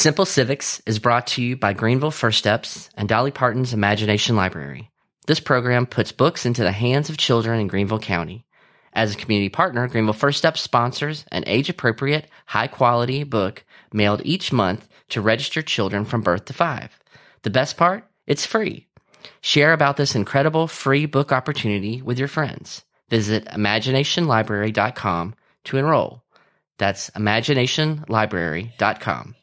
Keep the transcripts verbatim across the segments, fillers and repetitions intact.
Simple Civics is brought to you by Greenville First Steps and Dolly Parton's Imagination Library. This program puts books into the hands of children in Greenville County. As a community partner, Greenville First Steps sponsors an age-appropriate, high-quality book mailed each month to registered children from birth to five. The best part? It's free. Share about this incredible free book opportunity with your friends. Visit imagination library dot com to enroll. That's imagination library dot com.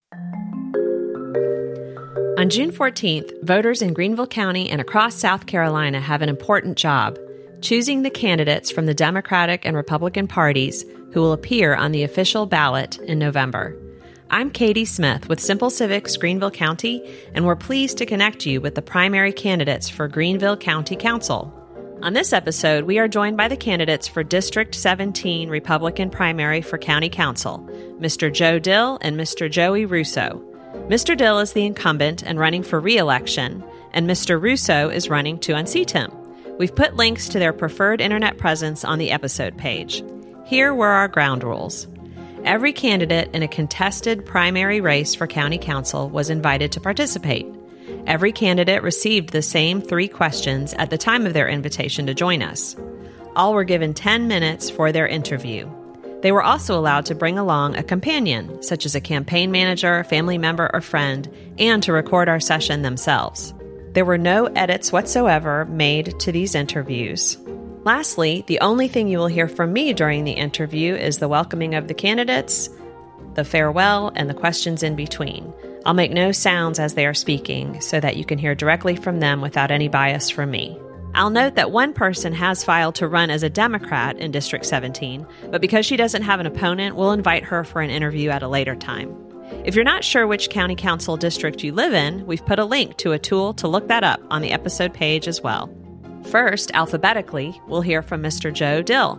On June fourteenth, voters in Greenville County and across South Carolina have an important job, choosing the candidates from the Democratic and Republican parties who will appear on the official ballot in November. I'm Katie Smith with Simple Civics Greenville County, and we're pleased to connect you with the primary candidates for Greenville County Council. On this episode, we are joined by the candidates for District seventeen Republican primary for County Council, Mister Joe Dill and Mister Joey Russo. Mister Dill is the incumbent and running for re-election, and Mister Russo is running to unseat him. We've put links to their preferred internet presence on the episode page. Here were our ground rules. Every candidate in a contested primary race for County Council was invited to participate. Every candidate received the same three questions at the time of their invitation to join us. All were given ten minutes for their interview. They were also allowed to bring along a companion, such as a campaign manager, family member, or friend, and to record our session themselves. There were no edits whatsoever made to these interviews. Lastly, the only thing you will hear from me during the interview is the welcoming of the candidates, the farewell, and the questions in between. I'll make no sounds as they are speaking so that you can hear directly from them without any bias from me. I'll note that one person has filed to run as a Democrat in District seventeen, but because she doesn't have an opponent, we'll invite her for an interview at a later time. If you're not sure which county council district you live in, we've put a link to a tool to look that up on the episode page as well. First, alphabetically, we'll hear from Mister Joe Dill.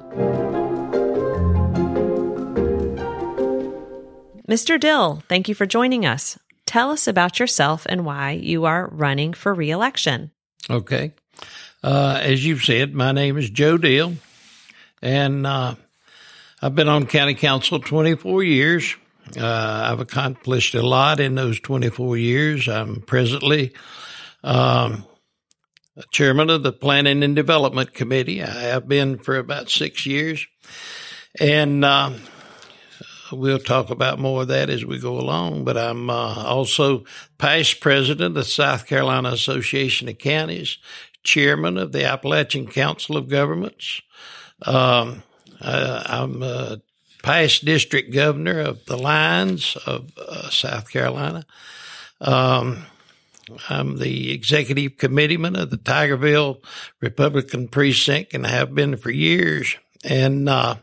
Mister Dill, thank you for joining us. Tell us about yourself and why you are running for re-election. Okay. Uh, as you've said, my name is Joe Dill, and uh, I've been on county council twenty-four years. Uh, I've accomplished a lot in those twenty-four years. I'm presently um, chairman of the Planning and Development Committee. I have been for about six years, and uh, we'll talk about more of that as we go along. But I'm uh, also past president of the South Carolina Association of Counties, chairman of the Appalachian Council of Governments. Um, uh, I'm a past district governor of the Lions of uh, South Carolina. Um, I'm the executive committeeman of the Tigerville Republican Precinct, and I have been for years. And uh,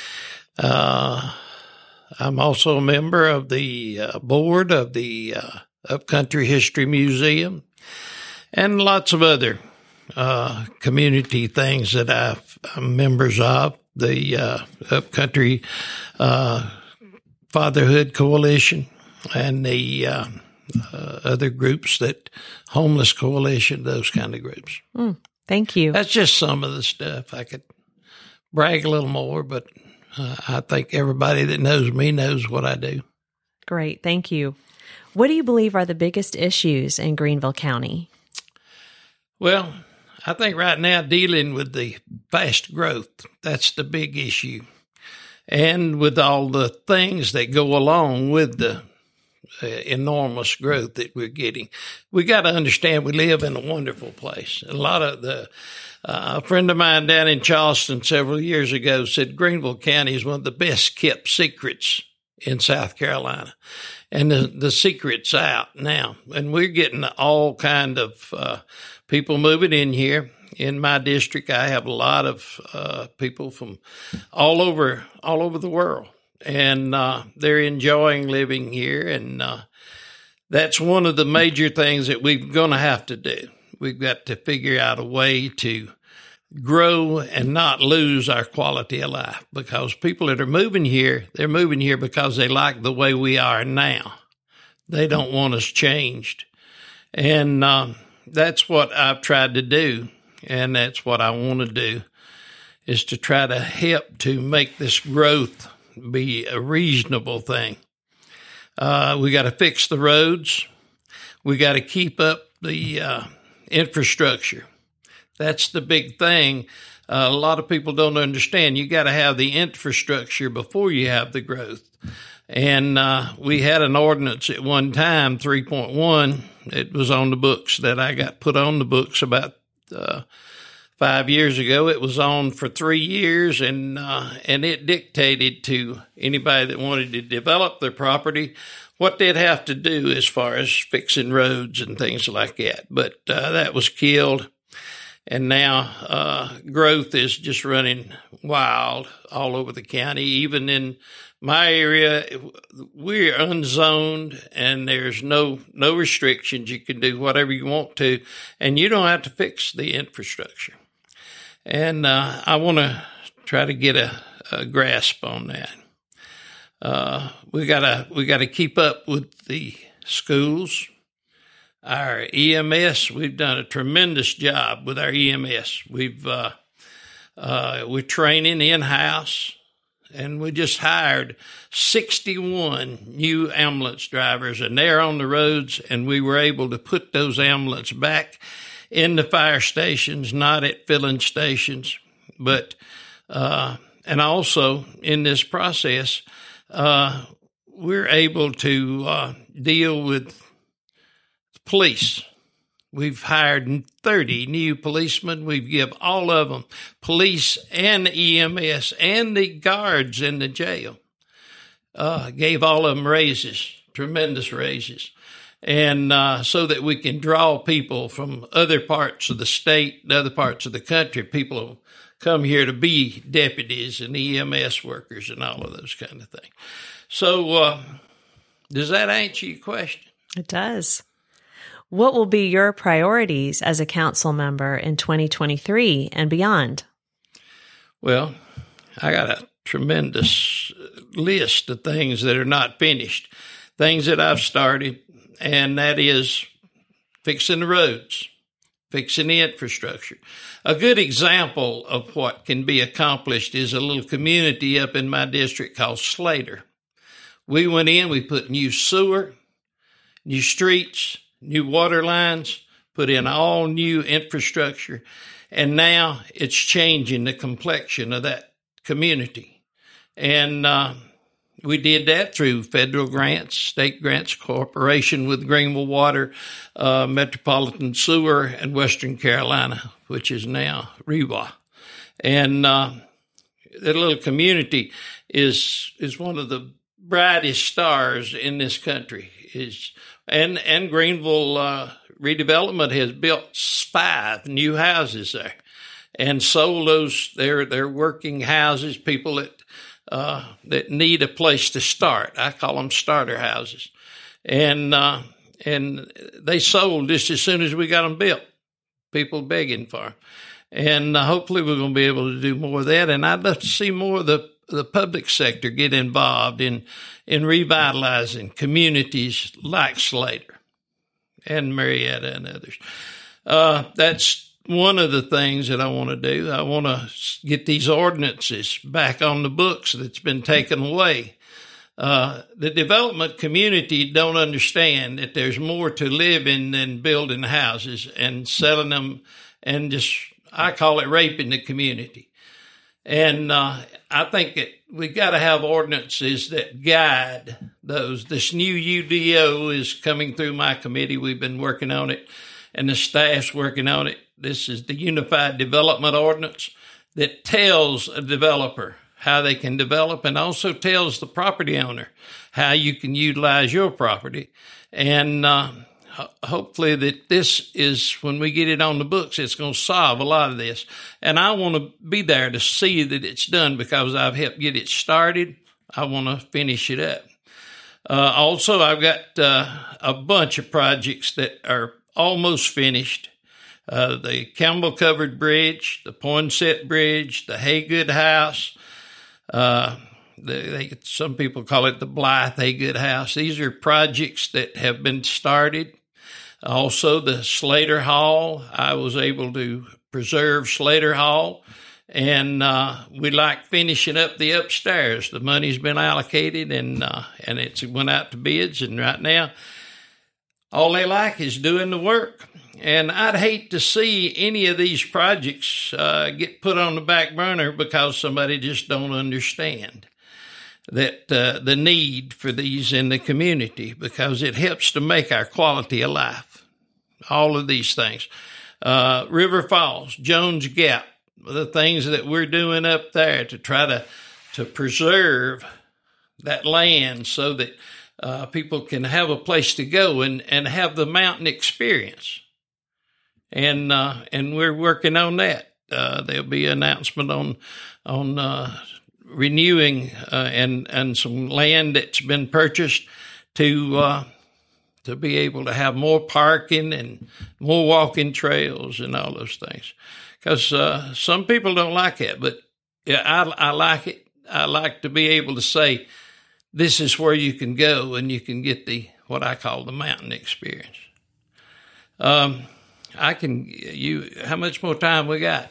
uh, I'm also a member of the uh, board of the uh, Upcountry History Museum and lots of other uh, community things that I've, I'm members of. The uh, Upcountry uh, Fatherhood Coalition and the uh, uh, other groups, that Homeless Coalition, those kind of groups. Mm, thank you. That's just some of the stuff. I could brag a little more, but uh, I think everybody that knows me knows what I do. Great. Thank you. What do you believe are the biggest issues in Greenville County? Well, I think right now dealing with the fast growth, that's the big issue. And with all the things that go along with the uh, enormous growth that we're getting, we got to understand we live in a wonderful place. A lot of the, uh, a friend of mine down in Charleston several years ago said Greenville County is one of the best kept secrets in South Carolina. And the, the secret's out now. And we're getting all kind of uh, people moving in here. In my district, I have a lot of uh, people from all over all over the world, and uh, they're enjoying living here. And uh, that's one of the major things that we're going to have to do. We've got to figure out a way to grow and not lose our quality of life, because people that are moving here, they're moving here because they like the way we are now. They don't want us changed. And um, that's what I've tried to do. And that's what I want to do, is to try to help to make this growth be a reasonable thing. Uh, we got to fix the roads. We got to keep up the uh, infrastructure. That's the big thing. Uh, a lot of people don't understand. You got to have the infrastructure before you have the growth. And uh, we had an ordinance at one time, three point one. It was on the books that I got put on the books about uh, five years ago. It was on for three years, and uh, and it dictated to anybody that wanted to develop their property what they'd have to do as far as fixing roads and things like that. But uh, that was killed. And now uh, growth is just running wild all over the county. Even in my area, we're unzoned, and there's no no restrictions. You can do whatever you want to, and you don't have to fix the infrastructure. And uh, I want to try to get a, a grasp on that. Uh, we gotta we gotta keep up with the schools. Our E M S, we've done a tremendous job with our E M S. We've uh, uh, we're training in-house, and we just hired sixty-one new ambulance drivers, and they're on the roads, and we were able to put those ambulance back in the fire stations, not at filling stations, but uh, and also in this process, uh, we're able to uh, deal with police. We've hired thirty new policemen. We've give all of them, police and E M S and the guards in the jail, uh, gave all of them raises, tremendous raises. And uh, so that we can draw people from other parts of the state and other parts of the country. People come here to be deputies and E M S workers and all of those kind of things. So uh, does that answer your question? It does. What will be your priorities as a council member in twenty twenty-three and beyond? Well, I got a tremendous list of things that are not finished, things that I've started, and that is fixing the roads, fixing the infrastructure. A good example of what can be accomplished is a little community up in my district called Slater. We went in, we put new sewer, new streets, new water lines, put in all new infrastructure, and now it's changing the complexion of that community. And uh, we did that through federal grants, state grants, cooperation with Greenville Water, uh, Metropolitan Sewer, and Western Carolina, which is now R E W A. And uh, that little community is is one of the brightest stars in this country. Is And and Greenville uh, Redevelopment has built five new houses there, and sold those. They're they're working houses, people that uh, that need a place to start. I call them starter houses, and uh, and they sold just as soon as we got them built. People begging for them, and uh, hopefully we're going to be able to do more of that. And I'd love to see more of the the public sector get involved in in revitalizing communities like Slater and Marietta and others. Uh, that's one of the things that I want to do. I want to get these ordinances back on the books that's been taken away. Uh, the development community don't understand that there's more to live in than building houses and selling them, and just, I call it raping the community. And uh, I think that we got to have ordinances that guide those. This new U D O is coming through my committee. We've been working on it, and the staff's working on it. This is the Unified Development Ordinance that tells a developer how they can develop, and also tells the property owner how you can utilize your property. And uh, hopefully that this is, when we get it on the books, it's going to solve a lot of this. And I want to be there to see that it's done, because I've helped get it started. I want to finish it up. Uh, also, I've got uh, a bunch of projects that are almost finished. Uh, the Campbell Covered Bridge, the Poinsett Bridge, the Haygood House. Uh, they, they, some people call it the Blythe Haygood House. These are projects that have been started. Also, the Slater Hall, I was able to preserve Slater Hall and uh, we like finishing up the upstairs. The money's been allocated, and uh, and it's went out to bids, and right now all they like is doing the work. And I'd hate to see any of these projects uh, get put on the back burner because somebody just don't understand that uh, the need for these in the community, because it helps to make our quality of life. All of these things. Uh, River Falls, Jones Gap, the things that we're doing up there to try to, to preserve that land so that uh, people can have a place to go and, and have the mountain experience. And uh, and we're working on that. Uh, there'll be an announcement on on uh, renewing uh, and and some land that's been purchased to uh, to be able to have more parking and more walking trails and all those things. Because uh, some people don't like it, but yeah, I I like it. I like to be able to say, this is where you can go and you can get the what I call the mountain experience. Um. I can, you, how much more time we got?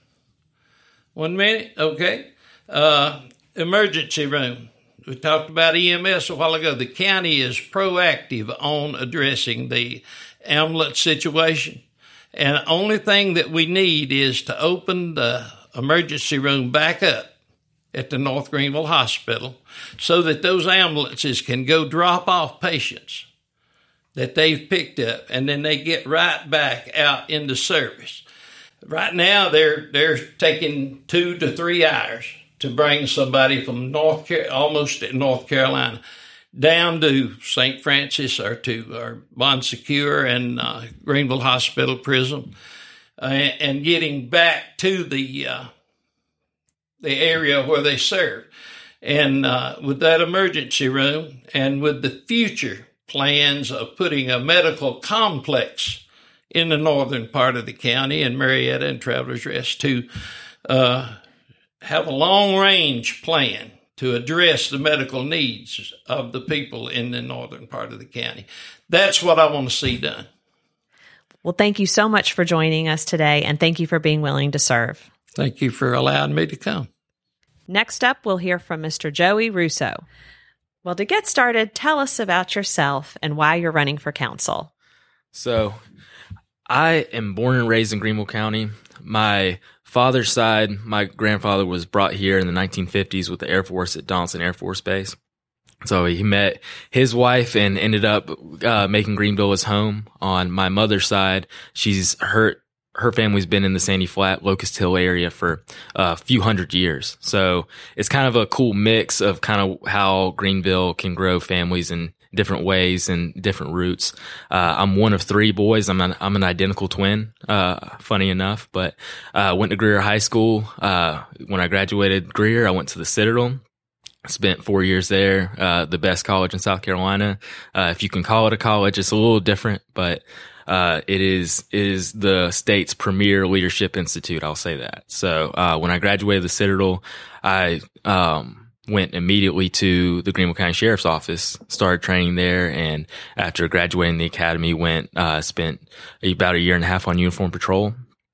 One minute? Okay. Uh, emergency room. We talked about E M S a while ago. The county is proactive on addressing the ambulance situation. And the only thing that we need is to open the emergency room back up at the North Greenville Hospital so that those ambulances can go drop off patients that they've picked up, and then they get right back out into service. Right now, they're they're taking two to three hours to bring somebody from North Car- almost at North Carolina down to Saint Francis or to or Bon Secours and uh, Greenville Hospital Prison, uh, and getting back to the uh, the area where they serve. And uh, with that emergency room, and with the future plans of putting a medical complex in the northern part of the county in Marietta and Travelers Rest to uh, have a long-range plan to address the medical needs of the people in the northern part of the county. That's what I want to see done. Well, thank you so much for joining us today, and thank you for being willing to serve. Thank you for allowing me to come. Next up, we'll hear from Mister Joey Russo. Well, to get started, tell us about yourself and why you're running for council. So, I am born and raised in Greenville County. My father's side, my grandfather was brought here in the nineteen fifties with the Air Force at Donaldson Air Force Base. So he met his wife and ended up uh, making Greenville his home. On my mother's side, she's her her family's been in the Sandy Flat, Locust Hill area for a few hundred years. So it's kind of a cool mix of kind of how Greenville can grow families in different ways and different roots. Uh, I'm one of three boys. I'm an, I'm an identical twin, uh, funny enough, but I uh, went to Greer High School. Uh, when I graduated Greer, I went to the Citadel. Spent four years there, uh, the best college in South Carolina. Uh, if you can call it a college, it's a little different, but Uh, it is, is the state's premier leadership institute. I'll say that. So, uh, when I graduated the Citadel, I, um, went immediately to the Greenville County Sheriff's Office, started training there. And after graduating the academy, went, uh, spent about a year and a half on uniform patrol.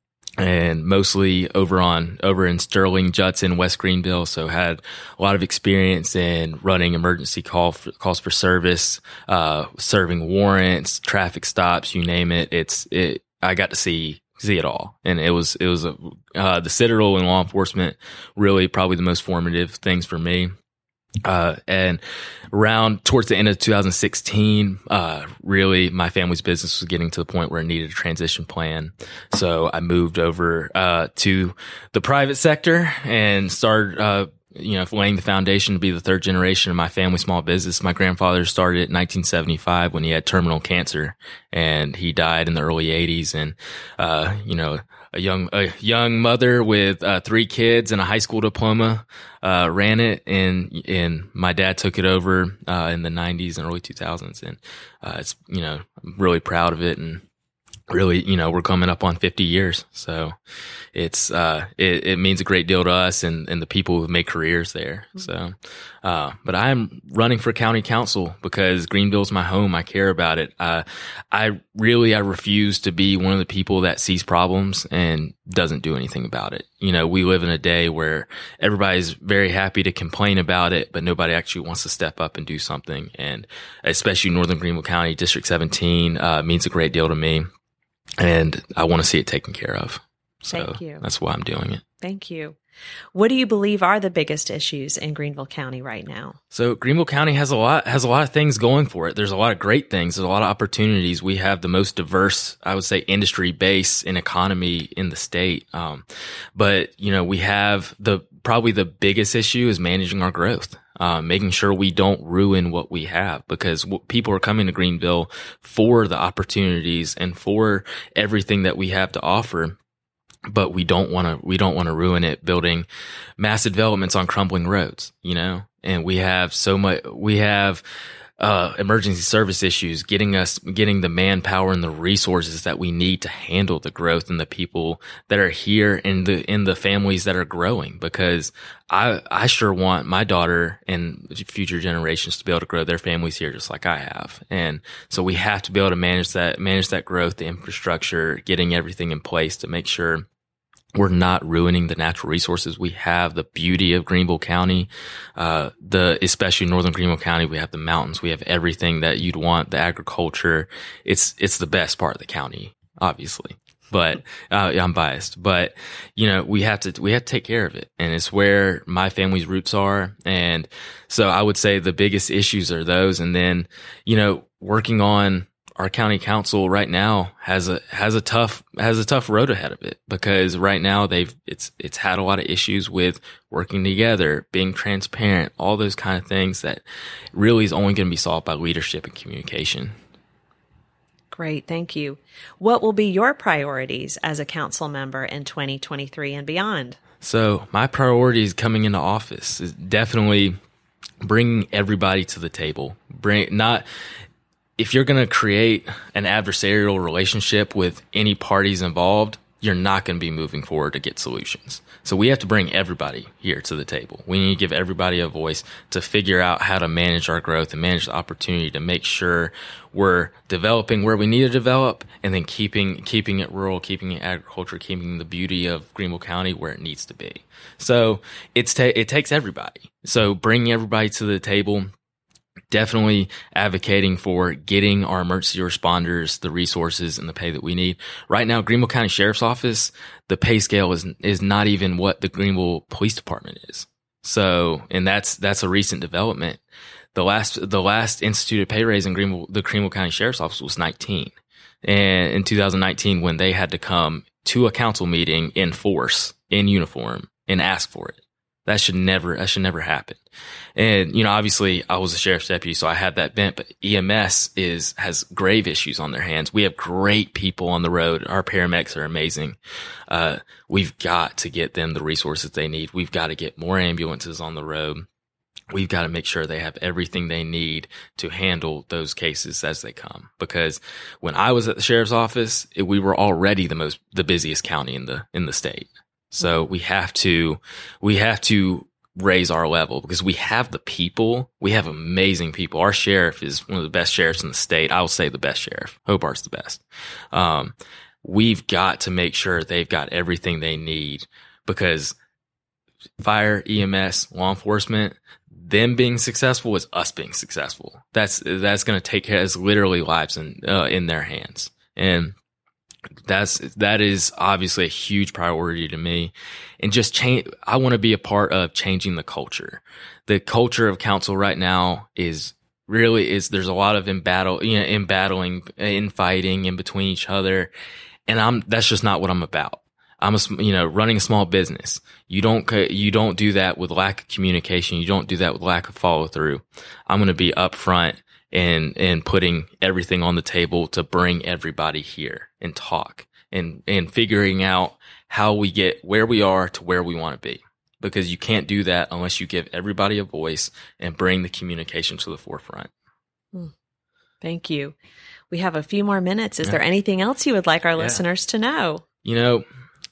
And mostly over on, over in Sterling, Judson, West Greenville. So had a lot of experience in running emergency call for, calls for service, uh, serving warrants, traffic stops, you name it. It's, it, I got to see, see it all. And it was, it was, a, uh, the Citadel and law enforcement really probably the most formative things for me. Uh, and around towards the end of two thousand sixteen, uh, really my family's business was getting to the point where it needed a transition plan. So I moved over, uh, to the private sector and started, uh, you know, laying the foundation to be the third generation of my family small business. My grandfather started in nineteen seventy-five when he had terminal cancer, and he died in the early eighties. And, uh, you know, a young, a young mother with, uh, three kids and a high school diploma, uh, ran it, and, and my dad took it over, uh, in the nineties and early two thousands. And, uh, it's, you know, I'm really proud of it. And, really, you know, we're coming up on fifty years. So it's, uh, it, it means a great deal to us and, and the people who make careers there. So, uh, but I'm running for county council because Greenville's my home. I care about it. Uh, I really, I refuse to be one of the people that sees problems and doesn't do anything about it. You know, we live in a day where everybody's very happy to complain about it, but nobody actually wants to step up and do something. And especially Northern Greenville County, District seventeen, uh, means a great deal to me. And I want to see it taken care of. So Thank you. That's why I'm doing it. Thank you. What do you believe are the biggest issues in Greenville County right now? So Greenville County has a lot has a lot of things going for it. There's a lot of great things. There's a lot of opportunities. We have the most diverse, I would say, industry base and economy in the state. Um, but you know, we have the probably the biggest issue is managing our growth. Uh, making sure we don't ruin what we have, because w- people are coming to Greenville for the opportunities and for everything that we have to offer. But we don't want to, we don't want to ruin it building massive developments on crumbling roads, you know, and we have so much, we have, uh, emergency service issues, getting us, getting the manpower and the resources that we need to handle the growth and the people that are here and the, in the families that are growing. Because I, I sure want my daughter and future generations to be able to grow their families here just like I have. And so we have to be able to manage that, manage that growth, the infrastructure, getting everything in place to make sure we're not ruining the natural resources. We have the beauty of Greenville County, uh, the, especially Northern Greenville County. We have the mountains. We have everything that you'd want, the agriculture. It's, it's the best part of the county, obviously. But, uh, I'm biased, but, you know, we have to, we have to take care of it. And it's where my family's roots are. And so I would say the biggest issues are those. And then, you know, working on, our county council right now has a has a tough has a tough road ahead of it, because right now they've it's it's had a lot of issues with working together, being transparent, all those kind of things that really is only going to be solved by leadership and communication. Great, thank you. What will be your priorities as a council member in twenty twenty-three and beyond? So my priorities coming into office is definitely bringing everybody to the table. Bring not. If you're going to create an adversarial relationship with any parties involved, you're not going to be moving forward to get solutions. So we have to bring everybody here to the table. We need to give everybody a voice to figure out how to manage our growth and manage the opportunity to make sure we're developing where we need to develop, and then keeping keeping it rural, keeping it agriculture, keeping the beauty of Greenville County where it needs to be. So it's ta- it takes everybody. So bringing everybody to the table. Definitely advocating for getting our emergency responders the resources and the pay that we need. Right now, Greenville County Sheriff's Office, the pay scale is is not even what the Greenville Police Department is. So, and that's that's a recent development. The last the last instituted pay raise in Greenville, the Greenville County Sheriff's Office, was nineteen, and in two thousand nineteen, when they had to come to a council meeting in force, in uniform, and ask for it. That should never, that should never happen. And, you know, obviously I was a sheriff's deputy, so I had that bent, but E M S is, has grave issues on their hands. We have great people on the road. Our paramedics are amazing. Uh, we've got to get them the resources they need. We've got to get more ambulances on the road. We've got to make sure they have everything they need to handle those cases as they come. Because when I was at the sheriff's office, it, we were already the most, the busiest county in the, in the state. So we have to, we have to raise our level, because we have the people. We have amazing people. Our sheriff is one of the best sheriffs in the state. I will say the best sheriff. Hobart's the best. Um, we've got to make sure they've got everything they need, because fire, E M S, law enforcement, them being successful is us being successful. That's, that's going to take care of literally lives in, uh, in their hands. And That's, that is obviously a huge priority to me. And just change, I want to be a part of changing the culture. The culture of council right now is really is, there's a lot of in battle, you know, in battling, infighting in between each other. And I'm, that's just not what I'm about. I'm a, you know, running a small business. You don't, you don't do that with lack of communication. You don't do that with lack of follow through. I'm going to be upfront and, and putting everything on the table to bring everybody here and talk and, and figuring out how we get where we are to where we want to be. Because you can't do that unless you give everybody a voice and bring the communication to the forefront. Hmm. Thank you. We have a few more minutes. Is Yeah. there anything else you would like our Yeah. listeners to know? You know,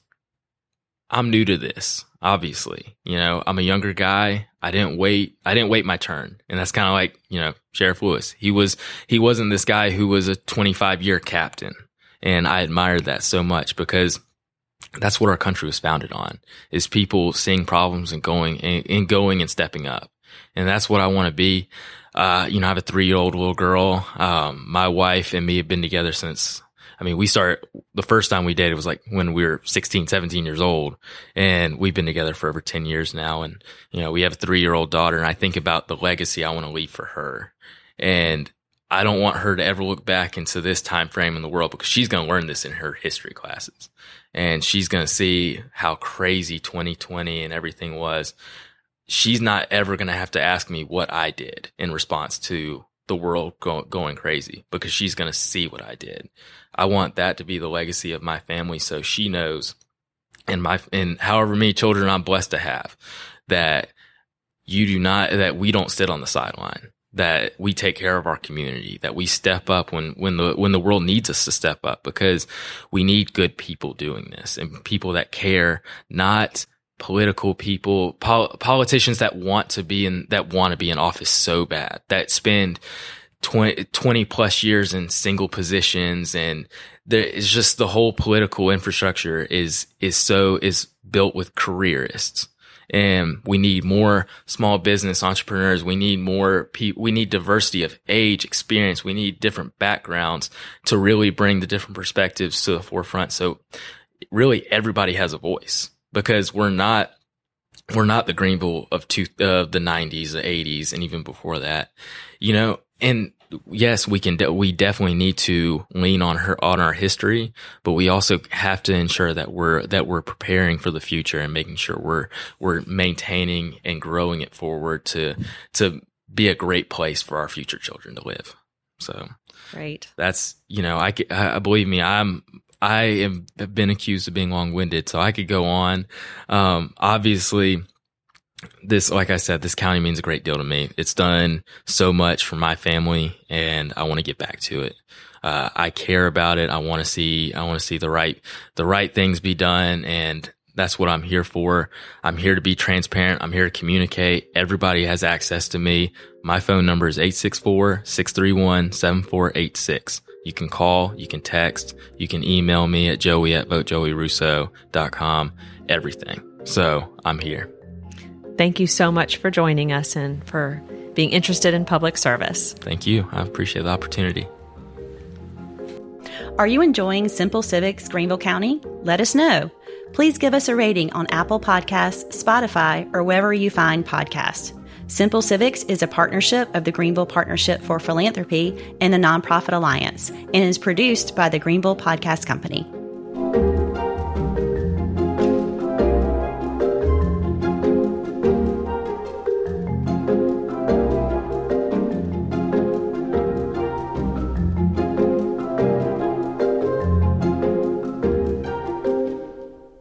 I'm new to this, obviously. You know, I'm a younger guy. I didn't wait. I didn't wait my turn. And that's kind of like, you know, Sheriff Lewis. He was, he wasn't this guy who was a twenty-five year captain. And I admired that so much because that's what our country was founded on, is people seeing problems and going and, and going and stepping up. And that's what I want to be. Uh, you know, I have a three year old little girl. Um, my wife and me have been together since, I mean, we started, the first time we dated was like when we were sixteen, seventeen years old, and we've been together for over ten years now. And, you know, we have a three year old daughter, and I think about the legacy I want to leave for her. And I don't want her to ever look back into this time frame in the world, because she's going to learn this in her history classes, and she's going to see how crazy twenty twenty and everything was. She's not ever going to have to ask me what I did in response to the world go, going crazy, because she's going to see what I did. I want that to be the legacy of my family, so she knows, and my and however many children I'm blessed to have, that you do not that we don't sit on the sideline, that we take care of our community, that we step up when when the when the world needs us to step up, because we need good people doing this, and people that care, not political people, pol- politicians that want to be in, that want to be in office so bad, that spend twenty, twenty plus years in single positions. And there is just, the whole political infrastructure is, is so, is built with careerists. And we need more small business entrepreneurs. We need more people. We need diversity of age, experience. We need different backgrounds to really bring the different perspectives to the forefront. So really everybody has a voice, because we're not, we're not the Greenville of two, uh, the nineties, the eighties, and even before that, you know. And yes, we can, de- we definitely need to lean on her, on our history, but we also have to ensure that we're, that we're preparing for the future and making sure we're, we're maintaining and growing it forward to, to be a great place for our future children to live. So Great. that's, you know, I, I believe me, I'm, I am, have been accused of being long-winded, so I could go on. Um, obviously, this, like I said, this county means a great deal to me. It's done so much for my family, and I want to get back to it. Uh, I care about it. I want to see, I want to see the right, the right things be done, and that's what I'm here for. I'm here to be transparent. I'm here to communicate. Everybody has access to me. My phone number is eight six four, six three one, seven four eight six. You can call, you can text, you can email me at joey at vote joey russo dot com, everything. So I'm here. Thank you so much for joining us and for being interested in public service. Thank you. I appreciate the opportunity. Are you enjoying Simple Civics Greenville County? Let us know. Please give us a rating on Apple Podcasts, Spotify, or wherever you find podcasts. Simple Civics is a partnership of the Greenville Partnership for Philanthropy and the Nonprofit Alliance, and is produced by the Greenville Podcast Company.